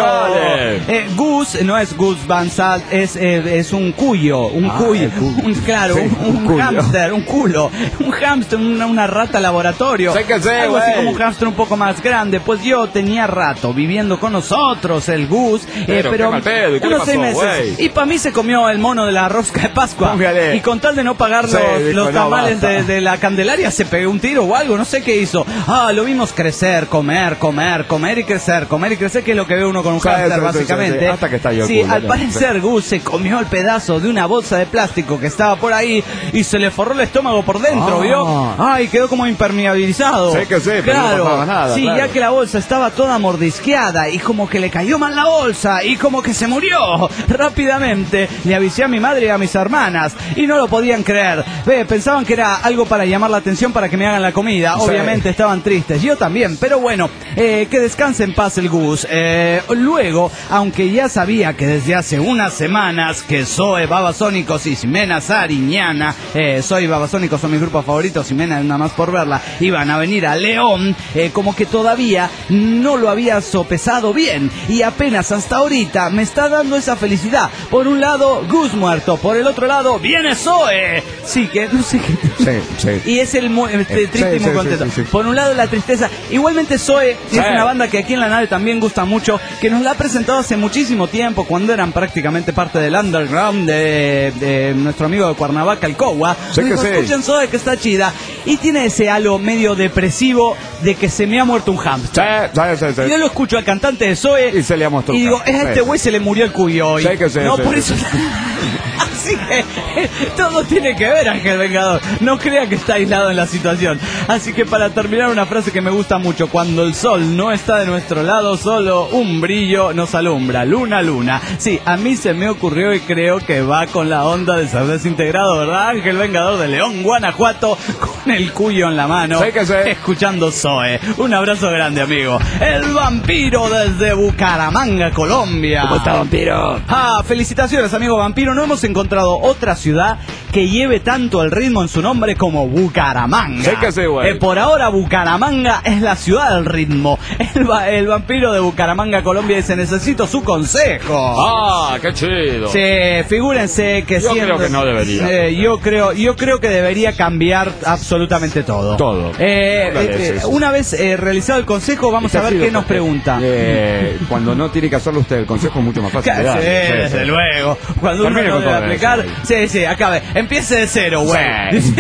Eh, Gus, no es Gus Van Sant, es, eh, es un cuyo, un ah, cuyo, un, claro, sí, un, un, un hámster, un culo, un hámster, una, una rata laboratorio.
Sé que sé,
algo
wey.
así como un hámster un poco más grande. Pues yo tenía rato viviendo con nosotros, el Gus,
pero,
eh, pero
pedo, ¿y
unos
pasó,
seis meses.
Wey?
Y para mí se comió el mono de la rosca de Pascua.
Póngale.
Y con tal de no pagar los,
sí, dijo,
los tamales
no,
de, de la Candelaria, se pegó un tiro o algo, no sé qué hizo. Ah, lo vimos crecer, comer, comer, comer y crecer, comer y crecer, que es lo que ve uno con un sí, hámster, sí, básicamente.
Sí, sí, hasta que está yo
sí,
culo,
al parecer sí. Gus se comió el pedazo de una bolsa de plástico que estaba por ahí y se le forró el estómago por dentro, ah. ¿vio? Ay, quedó como impermeabilizado.
Sí que sí, pero
claro,
no pasaba nada.
Sí,
claro.
ya que la bolsa estaba toda mordisqueada y como que le cayó mal la bolsa y como que se murió. Rápidamente le avisé a mi madre y a mis hermanas y no lo podían creer. Ve, pensaban que era algo para llamar la atención para que me hagan la comida. Sí. Obviamente estaban tristes, yo también, pero bueno, eh, que descanse en paz el Gus. Eh, luego, aunque ya sabía que desde hace unas semanas que Zoe, Babasónicos y Ximena Sariñana, eh, Zoe y Babasónicos son mis grupos favoritos, Ximena nada más por verla, iban a venir a León, eh, como que todavía no lo había sopesado bien y apenas hasta ahorita me está dando toda esa felicidad. Por un lado, Gus muerto. Por el otro lado, viene Zoe. Sí, que no sé qué.
Sí, sí.
Y es el mu- este,
Eh,
triste
sí,
y muy
sí,
contento.
sí, sí, sí.
Por un lado, la tristeza. Igualmente, Zoe
Sí.
es una banda que aquí en la nave también gusta mucho, que nos la ha presentado hace muchísimo tiempo, cuando eran prácticamente parte del underground de, de nuestro amigo de Cuernavaca, el Cowa.
Sí que
Dijo,
sí.
escuchen Zoe, que está chida. Y tiene ese halo medio depresivo de que se me ha muerto un
Sí,
hámster.
sí, sí, sí.
Yo lo escucho al cantante de Zoe
Y se le ha muerto
y
un
digo,
hámster.
a este
Sí.
güey se le murió el cuyo hoy.
Sí que sí,
no,
sí,
por
sí,
eso...
sí.
Así que todo tiene que ver, Ángel Vengador. No crea que está aislado en la situación. Así que para terminar, una frase que me gusta mucho: cuando el sol no está de nuestro lado, solo un brillo nos alumbra. Luna, luna. Sí, a mí se me ocurrió y creo que va con la onda de ser desintegrado, ¿verdad? Ángel Vengador de León, Guanajuato, con el cuyo en la mano,
Sí que sí.
escuchando Zoe. Un abrazo grande, amigo. El vampiro desde Bucaramanga, Colombia.
¿Cómo está, vampiro?
Ah, felicitaciones, amigo vampiro. No hemos encontrado otra ciudad que lleve tanto el ritmo en su nombre como Bucaramanga.
Sí que sí, güey.
Eh, por ahora, Bucaramanga es la ciudad del ritmo. El, va- el vampiro de Bucaramanga, Colombia, dice: necesito su consejo.
Ah, qué chido.
Sí, figúrense que
Yo
siendo-
creo que no debería.
Eh, yo creo, yo creo que debería cambiar absolutamente todo.
Todo.
Eh,
Una
eh,
vez
eh,
eso.
una vez eh, realizado el consejo, vamos
Está
a ver
chido
qué nos
porque,
pregunta.
eh, cuando no tiene que hacerlo usted, el consejo es mucho más fácil.
Sí,
de dar. Sí,
desde
sí.
luego. Cuando uno
Termine
no
con
debe
todo
aplicar,
eso,
sí, sí, acabe. Empiece de cero, güey.
Sí.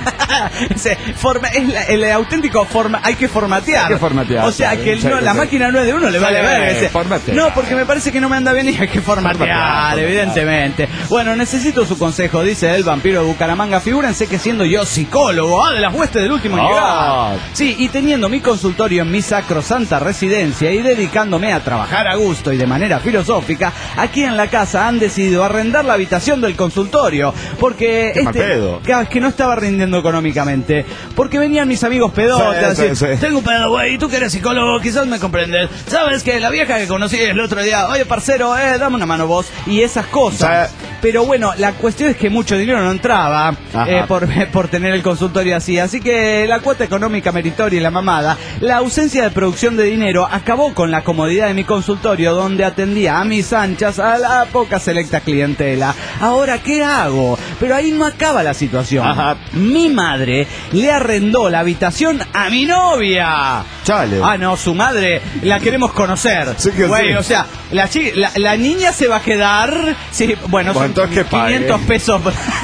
Ese, forma- es la- el auténtico forma, hay que formatear.
Hay que formatear,
O sea,
claro.
que el-
Sí,
no,
sí,
la
sí.
máquina no es de uno, le
Sí,
vale ver. ese.
formatea.
No, porque me parece que no me anda bien y hay que formatear,
Formatear,
evidentemente. Bueno, necesito su consejo, dice el vampiro de Bucaramanga. Figúrense que siendo yo psicólogo, ah, de las huestes del último en
Ah.
llegar. Sí, y teniendo mi consultorio en mi sacrosanta residencia y dedicándome a trabajar a gusto y de manera filosófica, aquí en la casa han decidido arrendar la habitación del consultorio, porque
Qué mal
este,
pedo.
que, que no estaba rindiendo económicamente, porque venían mis amigos pedotes a
Sí,
decir,
sí, sí.
tengo un pedo, güey, y tú que eres psicólogo, quizás me comprendes. Sabes que la vieja que conocí el otro día, oye, parcero, eh, dame una mano vos, y esas cosas.
Sí.
Pero bueno, la cuestión es que mucho dinero no entraba
Ajá.
eh, por, por tener el consultorio así. Así que la cuota económica meritoria y la mamada, la ausencia de producción de dinero acabó con la comodidad de mi consultorio, donde atendía a mis anchas a la poca selecta clientela. Ahora, ¿qué hago? Pero ahí no acaba la situación.
Ajá.
Mi madre le arrendó la habitación a mi novia.
Chale.
Ah, no, su madre la queremos conocer.
Sí que
Güey,
sí.
o sea, la, chi- la, la niña se va a quedar. Sí, bueno,
Bueno,
son
entonces que pague.
quinientos pesos.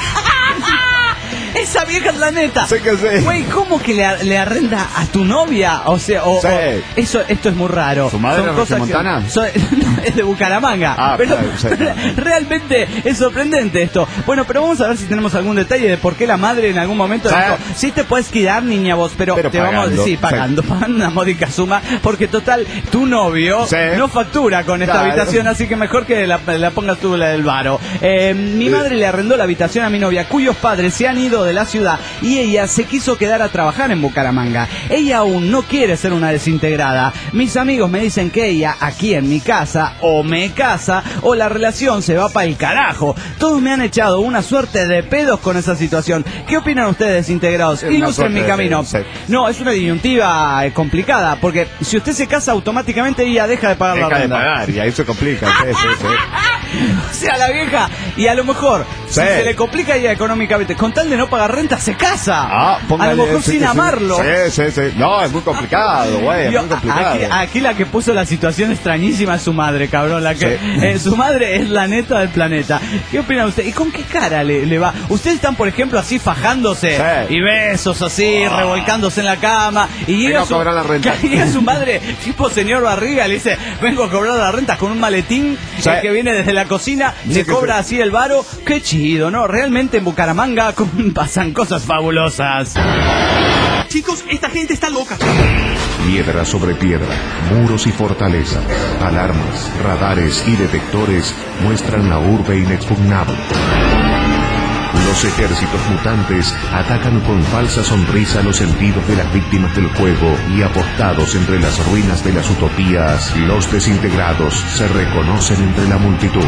Esa vieja es la neta.
Sí que sí.
Güey, ¿cómo que le, ar- le arrenda a tu novia? O sea, o,
Sí.
o- eso, esto es muy raro.
¿Su madre
Son
es
cosas que-
regiomontana?
son- no, es de Bucaramanga.
Ah,
pero
claro, sí.
realmente es sorprendente esto. Bueno, pero vamos a ver si tenemos algún detalle de por qué la madre en algún momento
Sí.
dijo, sí te puedes quedar, niña, vos, pero,
Pero
te vamos,
pagando.
sí, pagando, pagando una módica suma, porque total, tu novio
Sí.
no factura con esta
Claro.
habitación, así que mejor que la, la pongas tú la del varo. Eh, mi madre le arrendó la habitación a mi novia, cuyos padres se han ido de la ciudad, y ella se quiso quedar a trabajar en Bucaramanga. Ella aún no quiere ser una desintegrada. Mis amigos me dicen que ella, aquí en mi casa, o me casa, o la relación se va para el carajo. Todos me han echado una suerte de pedos con esa situación. ¿Qué opinan ustedes, desintegrados?
Es una
Ilustren mi
suerte de
camino.
pedos, sí.
No, es una disyuntiva eh, complicada, porque si usted se casa, automáticamente ella deja de pagar la
Deja de
renta.
pagar y ahí se complica. Sí, sí, sí.
O sea, la vieja, y a lo mejor,
Sí.
si se le complica ella económicamente, con tal de no pagar renta, se casa.
Ah,
a
póngale,
lo mejor
sí,
sin
sí, sí.
amarlo.
Sí, sí, sí. No, es muy complicado, güey. Es
Yo,
muy complicado.
aquí, aquí la que puso la situación extrañísima es su madre, cabrón. La que,
Sí.
eh, su madre es la neta del planeta. ¿Qué opina usted? ¿Y con qué cara le, le va? Ustedes están, por ejemplo, así fajándose
Sí.
y besos así,
Ah.
revolcándose en la cama. Y
Vengo
llega
a
su,
cobrar la renta.
que llega su madre, tipo señor Barriga, le dice: vengo a cobrar la renta con un maletín
Sí.
eh, que viene desde la cocina,
Sí,
le
que
cobra
sí.
así el varo. Qué chido, ¿no? Realmente en Bucaramanga con- pasan cosas fabulosas.
Chicos, esta gente está loca.
Piedra sobre piedra, muros y fortalezas, alarmas, radares y detectores muestran la urbe inexpugnable. Los ejércitos mutantes atacan con falsa sonrisa los sentidos de las víctimas del juego y apostados entre las ruinas de las utopías, los desintegrados se reconocen entre la multitud.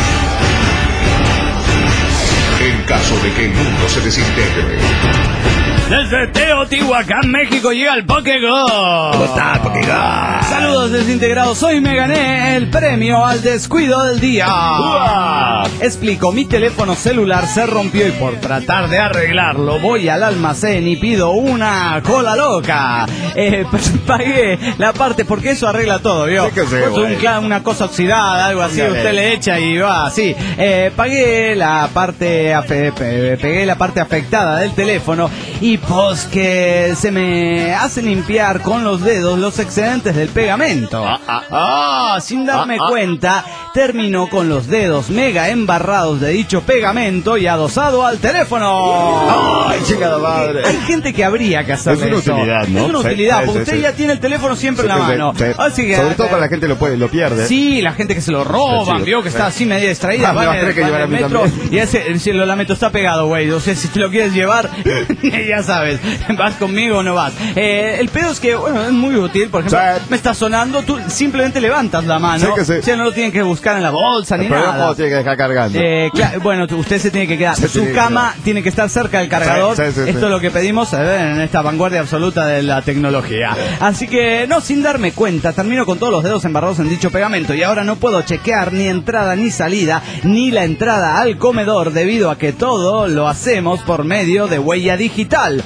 En caso de que el mundo se desintegre,
Desde Teotihuacán, México, llega el Pokégol.
¿Cómo está, Pokégol?
Saludos desintegrados, hoy me gané el premio al descuido del día.
¡Uah!
Explico, mi teléfono celular se rompió y por tratar de arreglarlo voy al almacén y pido una cola loca. Eh, pues pagué la parte, porque eso arregla todo, ¿vio?
Sí que sí,
Pues un
güey.
cla- una cosa oxidada, algo así,
Póngale.
usted le echa y va así. Eh, pagué la parte, afe- pe- pegué la parte afectada del teléfono y pues que se me hace limpiar con los dedos los excedentes del pegamento.
Ah, ah.
Ah, sin darme
Ah, ah.
cuenta, terminó con los dedos mega embarrados de dicho pegamento y adosado al teléfono.
Ay, chingada madre.
Hay gente que habría que hacerle
Es una
eso.
utilidad, ¿no?
Es una
Sí,
utilidad,
sí,
porque
sí,
usted
sí.
ya tiene el teléfono siempre
Sí,
en la
sí,
mano.
sí.
Así que,
Sobre todo para la gente lo puede, lo pierde.
Sí, la gente que se lo
Está
roban,
chido.
vio que está
Sí.
así media distraída,
Ah, me
va
vas a
en el,
tener que
va en
llevar
el
a mí
metro
también.
y ese, si lo lamento, está pegado, güey. O sea, si te lo quieres llevar, ya sabes, vas conmigo o no vas. Eh, el pedo es que, bueno, es muy útil, por ejemplo,
Sí.
me está sonando, tú simplemente levantas la mano,
Sí que sí.
o sea, no lo tienen que buscar en la bolsa ni
El problema es
nada.
cuando tiene que dejar cargando.
Eh, cla- bueno, tú- usted se tiene que quedar.
Se
Su
tiene que
cama tiene que estar cerca del cargador.
Sí, sí, sí,
Esto
sí.
es lo que pedimos a ver, en esta vanguardia absoluta de la tecnología. Así que, no, sin darme cuenta, termino con todos los dedos embarrados en dicho pegamento y ahora no puedo chequear ni entrada ni salida, ni la entrada al comedor, debido a que todo lo hacemos por medio de huella digital.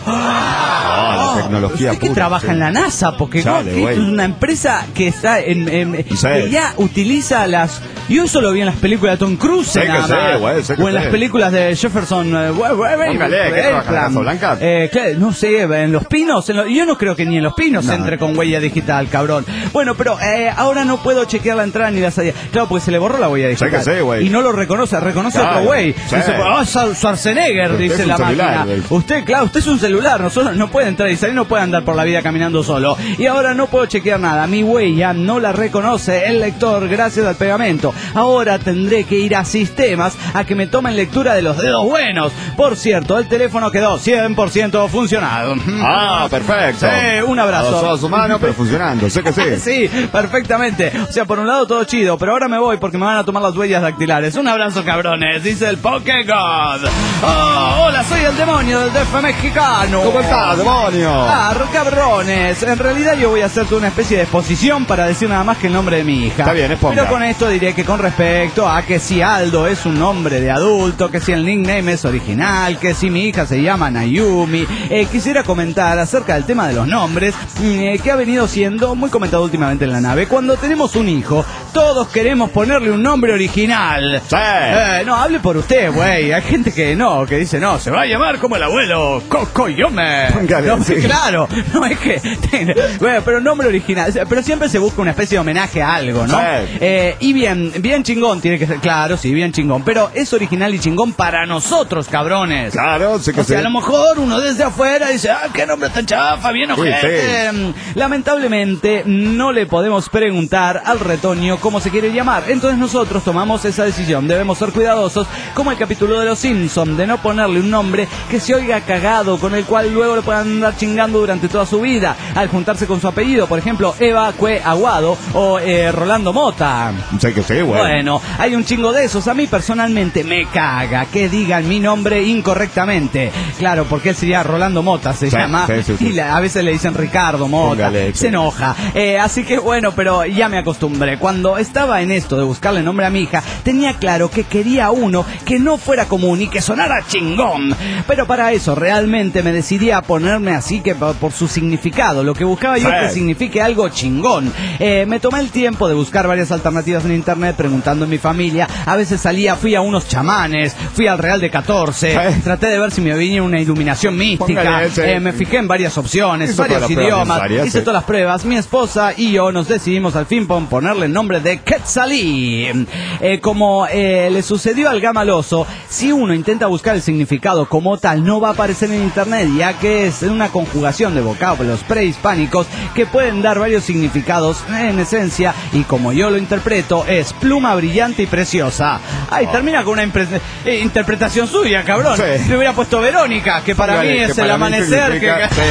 Ah, la tecnología
Usted que
pura,
trabaja
sí.
en la NASA, porque ¿no?
Chale,
Que
güey.
es una empresa que está en, en-
Sí.
que ya utiliza las. Yo eso lo vi en las películas de Tom Cruise,
Sé que
nada
sé,
más.
güey, sé que
o en
sé.
las películas de Jefferson. eh, we- we- we-
Póngale, ¿qué
Airplane.
trabaja en la Casa Blanca?
Eh, claro, no sé, en los pinos. en lo- yo no creo que ni en los pinos
No.
entre con huella digital, cabrón. Bueno, pero eh, ahora no puedo chequear la entrada ni la salida. Claro, porque se le borró la huella
Sé
digital.
que sé, güey.
Y no lo reconoce, reconoce
Claro,
otro güey.
sí.
Dice, ah, Schwar- Schwarzenegger,
Usted
dice
es un
la
celular,
máquina.
güey.
Usted, claro, usted es un celular, nosotros no puede entrar y salir, no puede andar por la vida caminando solo. Y ahora no puedo chequear nada, mi huella no la reconoce el lector gracias al pegamento. Ahora tendré que ir a sistemas a que me tomen lectura de los dedos buenos. Por cierto, el teléfono quedó cien por ciento funcionado.
Ah, perfecto.
Sí, un abrazo.
Adosado a su mano, pero funcionando. Sé que sí.
Sí, perfectamente. O sea, por un lado todo chido, pero ahora me voy porque me van a tomar las huellas dactilares. Un abrazo, cabrones, dice el Pokégod. Oh, hola, soy el demonio del D F mexicano.
¿Cómo estás, demonio?
Ah, cabrones. En realidad yo voy a hacerte una especie de exposición para decir nada más que el nombre de mi hija.
Está bien, exponga.
Pero con esto diré que con respecto a que si Aldo es un nombre de adulto, que si el nickname es original, que si mi hija se llama Nayumi, eh, quisiera comentar acerca del tema de los nombres, eh, que ha venido siendo muy comentado últimamente en la nave. Cuando tenemos un hijo, todos queremos ponerle un nombre original.
Sí.
Eh, no, hable por usted, güey. Hay gente que no, que dice, no, se va a llamar como el abuelo Cocoyome.
Póngale,
No,
sí.
claro, no es que... Bueno, pero nombre original. Pero siempre se busca una especie de homenaje a algo, ¿no?
Sí.
Eh, y bien, bien chingón tiene que ser, claro, sí, bien chingón. Pero es original y chingón para nosotros, cabrones.
Claro, sé que
O sea,
sí.
a lo mejor uno desde afuera dice, ah, qué nombre tan chafa, bien
Sí,
ojete. Lamentablemente, no le podemos preguntar al retoño cómo se quiere llamar. Entonces nosotros tomamos esa decisión. Debemos ser cuidadosos, como el capítulo de Los Simpsons, de no ponerle un nombre que se oiga cagado, con el cual luego lo puedan andar chingando durante toda su vida, al juntarse con su apellido. Por ejemplo, Eva Cue Aguado o eh, Rolando Mota.
Sé que sí, güey.
Bueno, hay un chingo de esos. A mí personalmente me caga que digan mi nombre incorrectamente. Claro, porque él sería Rolando Mota, se
Sí,
llama.
sí, sí, sí.
Y la- a veces le dicen Ricardo Mota.
Póngale,
se
sí.
enoja. Eh, así que bueno, pero ya me acostumbré. Cuando estaba en esto de buscarle nombre a mi hija, tenía claro que quería uno que no fuera común y que sonara chingón. Pero para eso realmente me decidí a ponerme así, que por, por su significado. Lo que buscaba yo
Sí.
es que signifique algo chingón. Eh, me tomé el tiempo de buscar varias alternativas en internet, preguntando en mi familia. A veces salía, fui a unos chamanes, fui al Real de catorce,
Sí.
traté de ver si me venía una iluminación mística.
Póngale ese.
Eh, me fijé en varias opciones,
Hizo
varios
todas las pruebas
idiomas,
necesarias,
hice
sí.
todas las pruebas. Mi esposa y yo nos decidimos al fin por ponerle el nombre de Quetzalí. Eh, como eh, le sucedió al gamaloso, si uno intenta buscar el significado como tal, no va a aparecer en internet, ya que es una conjugación de vocablos prehispánicos que pueden dar varios significados en esencia, y como yo lo interpreto, es pluma brillante y preciosa. Ay, termina con una impre- eh, interpretación suya, cabrón.
Sí.
Le hubiera puesto Verónica, que para
Póngale,
mí
que
es el
para mí
amanecer.
significa-
que-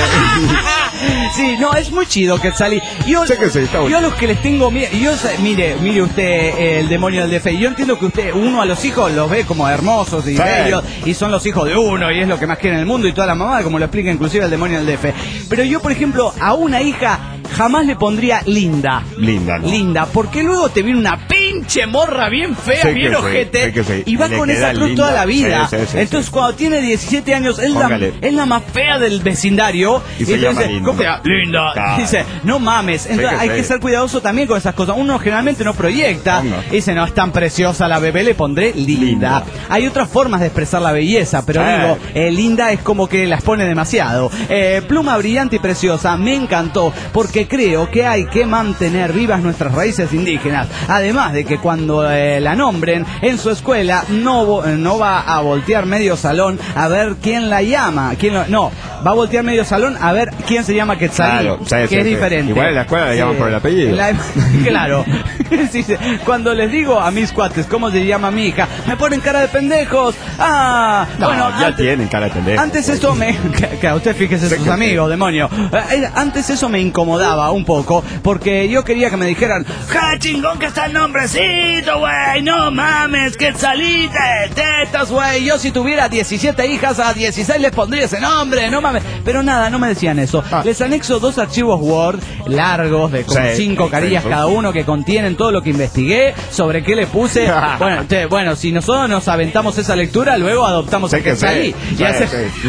Sí.
Sí, no, es muy chido Quetzalí. Yo,
Sé que sí, está bueno.
yo a los que les tengo miedo, yo sé- mire, mire usted, eh, el demonio del D F, yo entiendo que usted, uno a los hijos los ve como hermosos y
Sí.
bellos, y son los hijos de uno, y es lo que más quiere en el mundo, y toda la mamá, como lo explica inclusive el demonio del D F. Pero yo, por ejemplo, a una hija jamás le pondría linda.
Linda, ¿no?
Linda, porque luego te viene una pinche morra bien fea,
Sí
bien
que sí,
ojete,
sí que sí.
y va
Le
con
queda
esa cruz
linda.
toda la vida.
Sí, sí, sí,
Entonces
sí.
cuando tiene diecisiete años, es la,
Póngale.
es la más fea del vecindario.
Y se llama
dice,
linda.
¿cómo se llama? Linda.
Claro.
Dice, no mames. Entonces
que
hay
sí.
que ser cuidadoso también con esas cosas. Uno generalmente no proyecta.
No.
Dice, no, es tan preciosa la bebé, le pondré linda.
Linda.
Hay otras formas de expresar la belleza, pero
Sí.
digo, eh, linda es como que las pone demasiado. Eh, pluma brillante y preciosa, me encantó, porque creo que hay que mantener vivas nuestras raíces indígenas. Además de que cuando eh, la nombren en su escuela, no, vo- no va a voltear medio salón a ver quién la llama. Quién lo- no, va a voltear medio salón a ver quién se llama Quetzalí,
Claro, sí,
que
sí,
es
sí.
diferente.
Igual en la escuela le llaman por el apellido.
La- claro. Sí, sí. Cuando les digo a mis cuates cómo se llama mi hija, me ponen cara de pendejos. Ah,
No,
bueno,
ya
antes,
tienen cara de pendejo.
antes eso me... Que, que a usted fíjese
Sí,
sus
que
amigos,
sí.
demonio. Eh, Antes eso me incomodaba un poco, porque yo quería que me dijeran, ¡ja, chingón que está el nombrecito, güey! ¡No mames, que salite! ¡Tetas, güey! Yo si tuviera diecisiete hijas, a dieciséis les pondría ese nombre, no mames. Pero nada, no me decían eso.
Ah.
Les anexo dos archivos Word largos, de como
Sí,
cinco
sí,
carillas
sí.
cada uno, que contienen todo lo que investigué, sobre qué le puse. Bueno, te- bueno, si nosotros nos aventamos esa lectura, luego adoptamos
Sí
a
que
Quetzalí.
sí.
Y
Sí,
hace-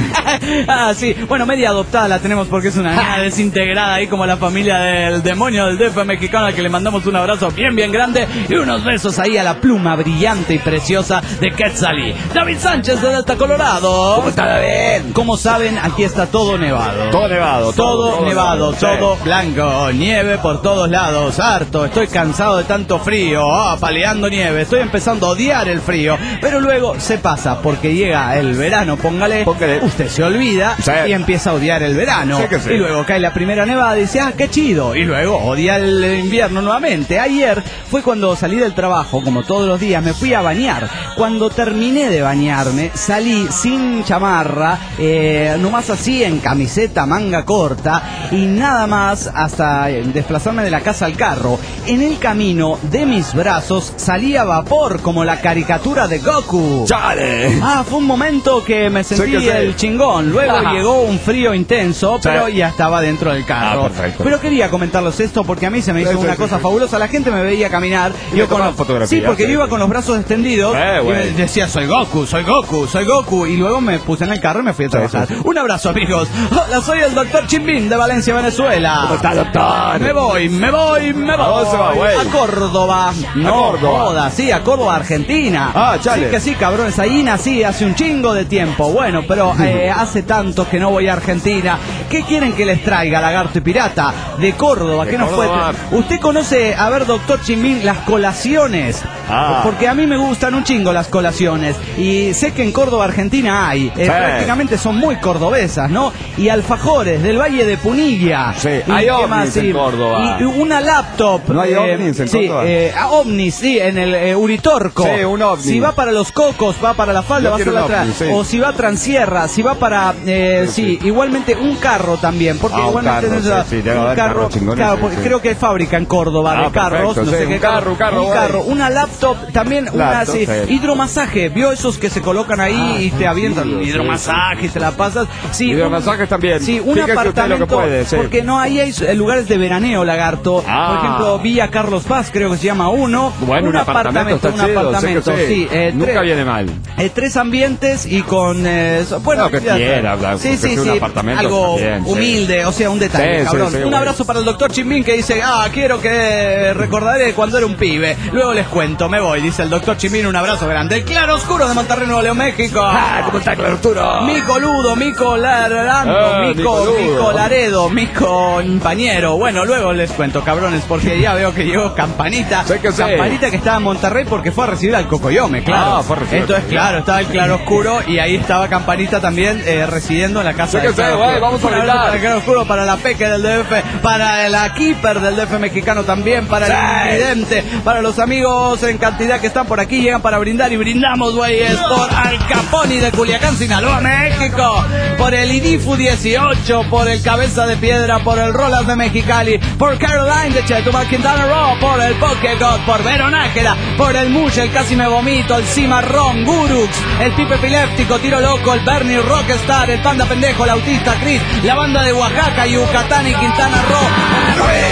sí.
ah, sí. Bueno, media adoptada la tenemos porque es una niña desintegrada ahí como la familia del demonio del D F mexicano, al que le mandamos un abrazo bien, bien grande y unos besos ahí a la pluma brillante y preciosa de Quetzalí. David Sánchez de Delta Colorado.
¿Cómo está, David?
Como saben, aquí está todo nevado.
Todo nevado.
Todo,
todo
nevado,
sí.
todo blanco, nieve por todos lados, harto, estoy cansado de tanto frío, ah, paleando nieve, estoy empezando a odiar el frío, pero luego se pasa porque llega el verano, póngale,
Póngale.
usted se olvida
Sí.
y empieza a odiar el verano,
Sí que sí.
y luego cae la primera nevada y dice, ah, qué chido, y luego odia el invierno nuevamente. Ayer fue cuando salí del trabajo, como todos los días, me fui a bañar. Cuando terminé de bañarme, salí sin chamarra, eh, nomás así en camiseta, manga corta, y nada más hasta eh, desplazarme de la casa al carro. En el camino de mis brazos salía vapor como la caricatura de Goku.
¡Chale!
Ah, fue un momento que me sentí
Sí que sí.
el chingón. Luego
Ajá.
llegó un frío intenso, pero ya estaba dentro del carro.
Ah, perfecto.
Pero quería comentarles esto porque a mí se me hizo
Sí, sí,
una
sí,
cosa
sí.
fabulosa. La gente me veía caminar.
Y
yo
le
con
tomaban
los-
fotografías,
Sí, porque
sí,
yo iba
sí.
con los brazos extendidos
Eh,
y me
güey.
decía, soy Goku, soy Goku, soy Goku. Y luego me puse en el carro y me fui a
Sí,
trabajar.
sí, sí.
Un abrazo, amigos. Hola, soy el doctor Chimbín de Valencia, Venezuela.
¿Cómo está, doctor?
Me voy, me voy, me voy.
¿A dónde se va, güey?
A Córdoba. No,
Córdoba.
joda, sí, a Córdoba, Argentina.
Ah, chale.
Sí que sí, cabrones. Ahí nací hace un chingo de tiempo. Bueno, pero eh, hace tanto que no voy a Argentina. ¿Qué quieren que les traiga, lagarto y pirata? De Córdoba,
De
¿qué nos fue?
Córdoba.
¿Usted conoce, a ver, doctor Chimbín, las colaciones?
Ah.
Porque a mí me gustan un chingo las colaciones. Y sé que en Córdoba, Argentina hay. Eh,
Sí.
Prácticamente son muy cordobesas, ¿no? Y alfajores del Valle de Punilla.
Sí,
Y
hay
qué
ovnis
más,
en
sí.
Córdoba.
Y una laptop.
¿No hay
eh,
ovnis en
sí,
Córdoba?
eh, ah, ovnis, sí, en el eh, Uritorco.
Sí, un ovni.
Si va para los cocos, va para la falda,
Yo
va
quiero
para
un
la
ovni,
atrás.
sí.
O si va a Transierra, si va para. Eh, sí,
Sí,
igualmente un carro también. Porque
Ah, un
igualmente
carro,
tenés,
sí, sí, debe
un
haber
carro.
carros chingones,
Claro,
sí,
porque
sí.
creo que hay fábrica en Córdoba
Ah,
de carros.
perfecto,
No
sí,
sé
un
qué
carro, un carro,
Un
güey.
carro, una laptop, también una
Laptop,
sí,
sí.
hidromasaje. ¿Vio esos que se colocan ahí
Ah,
y te avientan?
sí, sí,
Hidromasaje, te la pasas. Sí,
Hidromasajes también.
Sí, un
Fíjese usted lo que
apartamento.
puede, sí.
Porque no, ahí hay eh, lugares de veraneo, lagarto.
Ah.
Por ejemplo, Villa Carlos Paz, creo que se llama uno.
Bueno, un apartamento, está
un
chido,
apartamento,
sí que sí.
sí. eh,
Nunca
tres-
viene mal.
eh, tres ambientes y con eh, so- bueno,
Lo que
ya-
quiera, bla,
sí,
porque
sí,
es un
sí,
apartamento
algo
también, sí.
humilde, o sea, un detalle,
Sí, sí,
cabrón.
sí,
un
bueno.
abrazo para el doctor Chimbín que dice, ah, quiero que recordaré cuando era un pibe. Luego les cuento, me voy, dice el doctor Chimbín, un abrazo grande. El Claro Oscuro de Monterrey, Nuevo León, México.
Ah, ¿cómo está, Claro Arturo?
Mico Ludo, Mico Larando,
Ah,
Mico,
Mico Ludo.
Mico Laredo, Mico Pañero. Bueno, luego les cuento, cabrones, porque ya veo que llegó Campanita.
Sí que sí.
Campanita que estaba en Monterrey porque fue a recibir al Cocoyome, claro.
Ah, fue a recibir
Entonces,
al
claro, estaba el Claro Oscuro y ahí estaba Campanita también eh, residiendo en la casa
Sí que
del
sí,
Claro
güey,
Oscuro.
vamos a
Un abrazo
brindar.
para el Claro Oscuro, para la Peque del D F, para la Keeper del D F mexicano también, para
Sí.
el Invidente, para los amigos en cantidad que están por aquí, llegan para brindar y brindamos, güey, es por Al Caponi de Culiacán, Sinaloa, México, por el Idifu dieciocho, por el Cabeza de Piedra, por el Rolas de Mexicali, por Caroline de Chetumal, Quintana Roo, por el Pokegod, por Veronájera, por el Mush, el Casi Me Vomito, el Cimarrón, Gurux, el Pipe Epiléptico, Tiro Loco, el Bernie Rockstar, el Panda Pendejo, el Autista Chris, la banda de Oaxaca, Yucatán y Quintana Roo.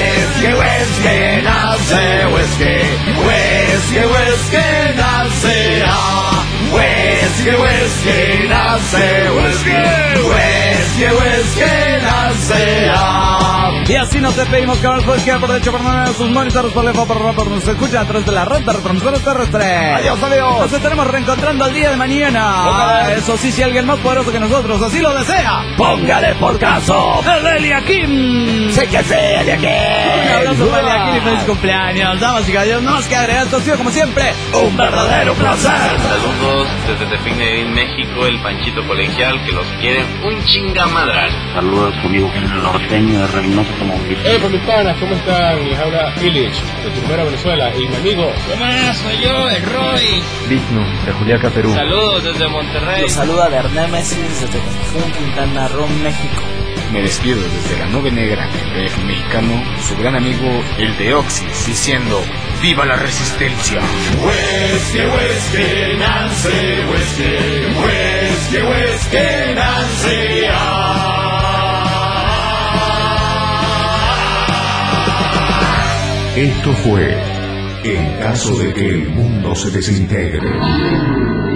Whisky, whisky, nace, whisky, whisky, whisky, nace. Y así nos despedimos con el whisky por derecho por medio de sus monitores por lejos por por nos escucha a través de la red de retransmisores terrestres.
Adiós, adiós.
Nos estaremos reencontrando el día de mañana.
Póngale.
Eso sí, si alguien más poderoso que nosotros así lo desea,
Póngale por caso.
el Eliakim.
Sé que sé, de aquí.
Un abrazo para Eliakim y feliz cumpleaños. Damas y caballeros, no más que agregar, esto ha sido como siempre un verdadero placer.
Saludos desde Tepic Nayarit, México, el Panchito Colegial, que los quiere un chingamadral.
Saludos conmigo, el norteño de Reynosa Tamaulipas.
Eh, por mis panas, ¿cómo están? Les habla Illich, de Turbera, Venezuela, y mi amigo.
¿Qué más? Soy yo, el Roy.
Digno, de Juliaca, Perú.
Saludos desde Monterrey.
Los saluda de Némesis desde Cancún, Quintana Roo, México.
Me despido desde la nube negra del D F mexicano, su gran amigo el Deoxys, diciendo ¡viva la resistencia!
Whisky, whisky, Nancy, whisky, whisky, whisky, Nancy.
Esto fue En caso de que el mundo se desintegre.